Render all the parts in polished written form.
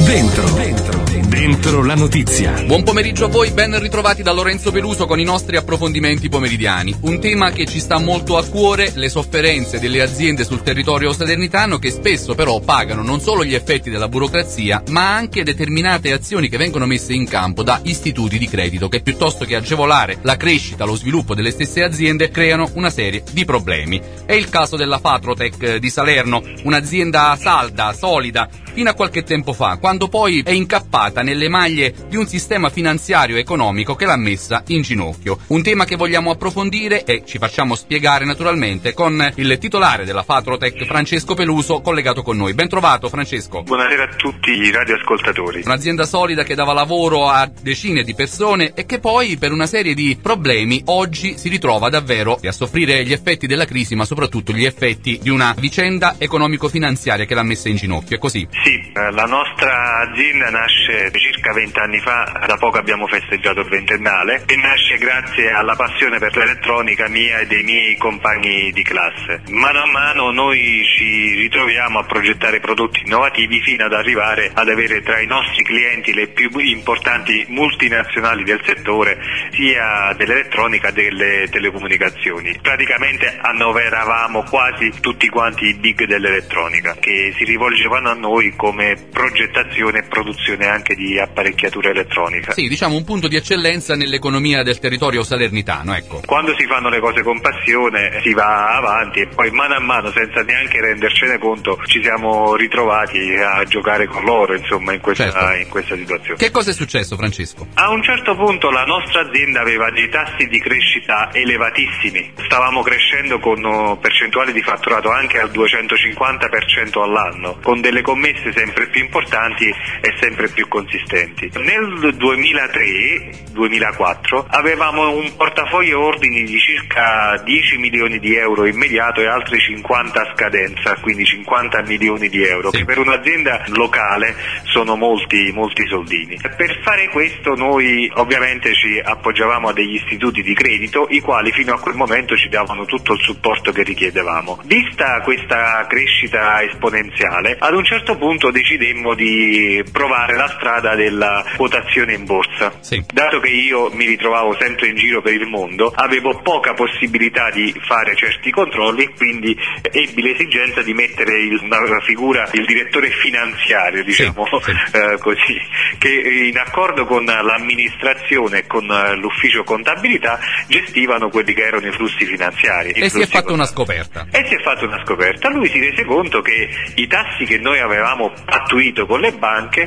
Dentro la notizia. Buon pomeriggio a voi, ben ritrovati da Lorenzo Peluso con i nostri approfondimenti pomeridiani. Un tema che ci sta molto a cuore, le sofferenze delle aziende sul territorio salernitano, che spesso però pagano non solo gli effetti della burocrazia, ma anche determinate azioni che vengono messe in campo da istituti di credito che, piuttosto che agevolare la crescita, lo sviluppo delle stesse aziende, creano una serie di problemi. È il caso della Fatrotech di Salerno, un'azienda salda, solida, fino a qualche tempo fa, quando poi è incappata nelle maglie di un sistema finanziario e economico che l'ha messa in ginocchio. Un tema che vogliamo approfondire e ci facciamo spiegare naturalmente con il titolare della Fatrotech, Francesco Peluso, collegato con noi. Ben trovato, Francesco. Buonasera a tutti i radioascoltatori. Un'azienda solida che dava lavoro a decine di persone e che poi, per una serie di problemi, oggi si ritrova davvero a soffrire gli effetti della crisi, ma soprattutto gli effetti di una vicenda economico-finanziaria che l'ha messa in ginocchio. È così? Sì, la nostra azienda nasce circa 20 anni fa, da poco abbiamo festeggiato il ventennale, e nasce grazie alla passione per l'elettronica mia e dei miei compagni di classe. Mano a mano noi ci ritroviamo a progettare prodotti innovativi fino ad arrivare ad avere tra i nostri clienti le più importanti multinazionali del settore, sia dell'elettronica che delle telecomunicazioni. Praticamente annoveravamo quasi tutti quanti i big dell'elettronica, che si rivolgevano a noi come progettazione e produzione anche di apparecchiatura elettronica. Sì, diciamo un punto di eccellenza nell'economia del territorio salernitano, ecco. Quando si fanno le cose con passione si va avanti e poi mano a mano, senza neanche rendercene conto, ci siamo ritrovati a giocare con loro, insomma, in questa situazione. Che cosa è successo, Francesco? A un certo punto la nostra azienda aveva dei tassi di crescita elevatissimi. Stavamo crescendo con percentuali di fatturato anche al 250% all'anno, con delle commesse sempre più importanti e sempre più consistenti. Nel 2003-2004 avevamo un portafoglio ordini di circa 10 milioni di euro immediato e altri 50 a scadenza, quindi 50 milioni di euro, sì, che per un'azienda locale sono molti soldini. Per fare questo noi ovviamente ci appoggiavamo a degli istituti di credito, i quali fino a quel momento ci davano tutto il supporto che richiedevamo. Vista questa crescita esponenziale, ad un certo punto decidemmo di provare la strada della quotazione in borsa. Sì. Dato che io mi ritrovavo sempre in giro per il mondo, avevo poca possibilità di fare certi controlli, quindi ebbi l'esigenza di mettere una figura, il direttore finanziario, diciamo, sì. Così, che in accordo con l'amministrazione e con l'ufficio contabilità gestivano quelli che erano i flussi finanziari. E si è fatta una scoperta. Lui si rese conto che i tassi che noi avevamo pattuito con le banche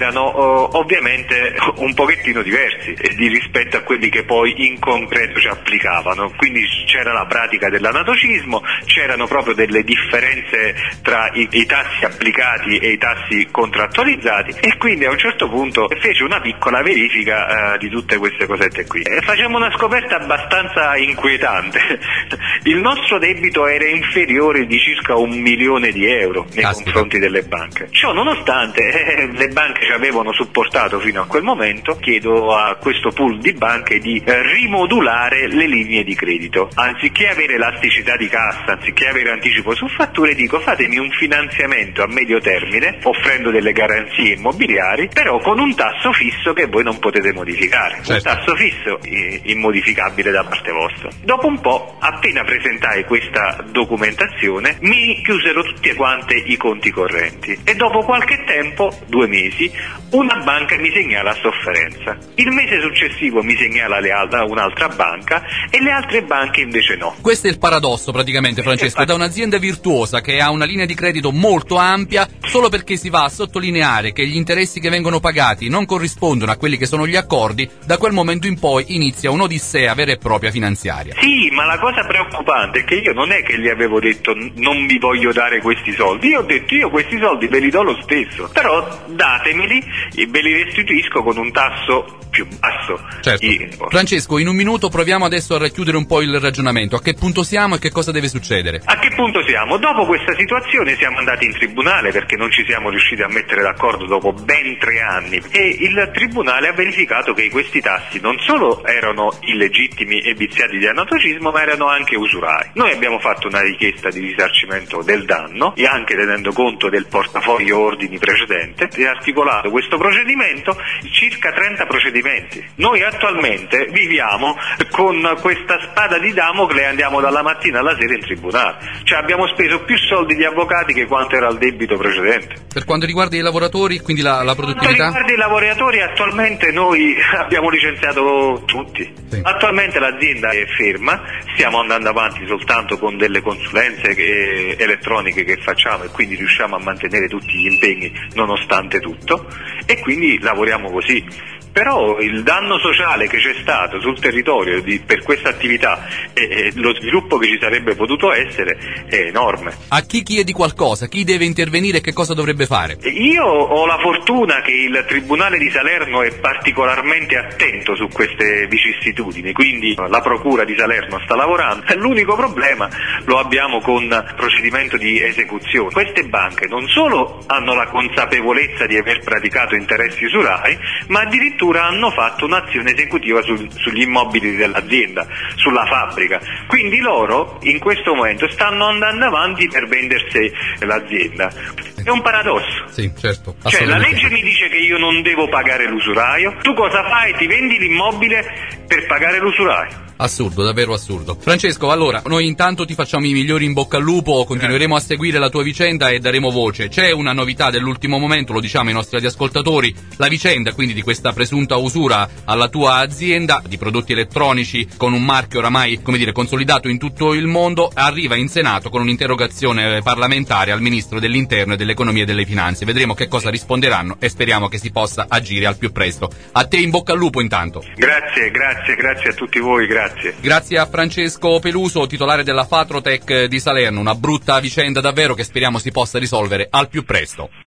erano ovviamente un pochettino diversi rispetto a quelli che poi in concreto ci applicavano. Quindi c'era la pratica dell'anatocismo, c'erano proprio delle differenze tra i tassi applicati e i tassi contrattualizzati, e quindi a un certo punto fece una piccola verifica di tutte queste cosette qui. Facciamo una scoperta abbastanza inquietante. Il nostro debito era inferiore di circa 1 milione di euro nei confronti delle banche. Ciò nonostante le banche ci avevano supportato fino a quel momento. Chiedo a questo pool di banche di rimodulare le linee di credito. Anziché avere elasticità di cassa, anziché avere anticipo su fatture, dico: fatemi un finanziamento a medio termine offrendo delle garanzie immobiliari, però con un tasso fisso che voi non potete modificare. Certo. Un tasso fisso immodificabile da parte vostra. Dopo un po', appena presentai questa documentazione, mi chiusero tutti quanti i conti correnti e dopo qualche tempo, 2 mesi, una banca mi segnala sofferenza. Il mese successivo mi segnala un'altra banca e le altre banche invece no. Questo è il paradosso praticamente, Francesco, da un'azienda virtuosa che ha una linea di credito molto ampia, solo perché si va a sottolineare che gli interessi che vengono pagati non corrispondono a quelli che sono gli accordi, da quel momento in poi inizia un'odissea vera e propria finanziaria. Sì, ma la cosa preoccupante è che io non è che gli avevo detto non vi voglio dare questi soldi, io ho detto io questi soldi ve li do lo stesso, però datemeli e ve li restituisco con un tasso più basso. Certo. Francesco, in un minuto proviamo adesso a racchiudere un po' il ragionamento. A che punto siamo e che cosa deve succedere? A che punto siamo? Dopo questa situazione siamo andati in tribunale perché non ci siamo riusciti a mettere d'accordo dopo ben 3 anni e il tribunale ha verificato che questi tassi non solo erano illegittimi e viziati di anatocismo, ma erano anche usurai. Noi abbiamo fatto una richiesta di risarcimento del danno e anche tenendo conto del portafoglio ordini precedente, precedente, si è articolato questo procedimento, circa 30 procedimenti. Noi attualmente viviamo con questa spada di Damocle e andiamo dalla mattina alla sera in tribunale, cioè abbiamo speso più soldi di avvocati che quanto era il debito precedente. Per quanto riguarda i lavoratori, quindi la produttività? Per quanto riguarda i lavoratori, attualmente noi abbiamo licenziato tutti. Sì. Attualmente l'azienda è ferma, stiamo andando avanti soltanto con delle consulenze elettroniche che facciamo e quindi riusciamo a mantenere tutti gli impegni nonostante tutto e quindi lavoriamo così. Però il danno sociale che c'è stato sul territorio per questa attività e lo sviluppo che ci sarebbe potuto essere è enorme. A chi chiedi qualcosa? Chi deve intervenire e che cosa dovrebbe fare? Io ho la fortuna che il Tribunale di Salerno è particolarmente attento su queste vicissitudini, quindi la Procura di Salerno sta lavorando. L'unico problema lo abbiamo con procedimento di esecuzione. Queste banche non solo hanno la consapevolezza di aver praticato interessi usurai, ma addirittura hanno fatto un'azione esecutiva sugli immobili dell'azienda, sulla fabbrica. Quindi loro in questo momento stanno andando avanti per vendersi l'azienda. È un paradosso. Sì, certo. Cioè la legge mi dice che io non devo pagare l'usuraio, tu cosa fai? Ti vendi l'immobile per pagare l'usuraio. Assurdo, davvero assurdo. Francesco, allora, noi intanto ti facciamo i migliori in bocca al lupo, continueremo a seguire la tua vicenda e daremo voce. C'è una novità dell'ultimo momento, lo diciamo ai nostri radioascoltatori, la vicenda quindi di questa presunta usura alla tua azienda di prodotti elettronici con un marchio oramai, come dire, consolidato in tutto il mondo, arriva in Senato con un'interrogazione parlamentare al Ministro dell'Interno e dell'Economia e delle Finanze. Vedremo che cosa risponderanno e speriamo che si possa agire al più presto. A te in bocca al lupo intanto. Grazie a tutti voi, grazie. Grazie a Francesco Peluso, titolare della Fatrotech di Salerno, una brutta vicenda davvero che speriamo si possa risolvere al più presto.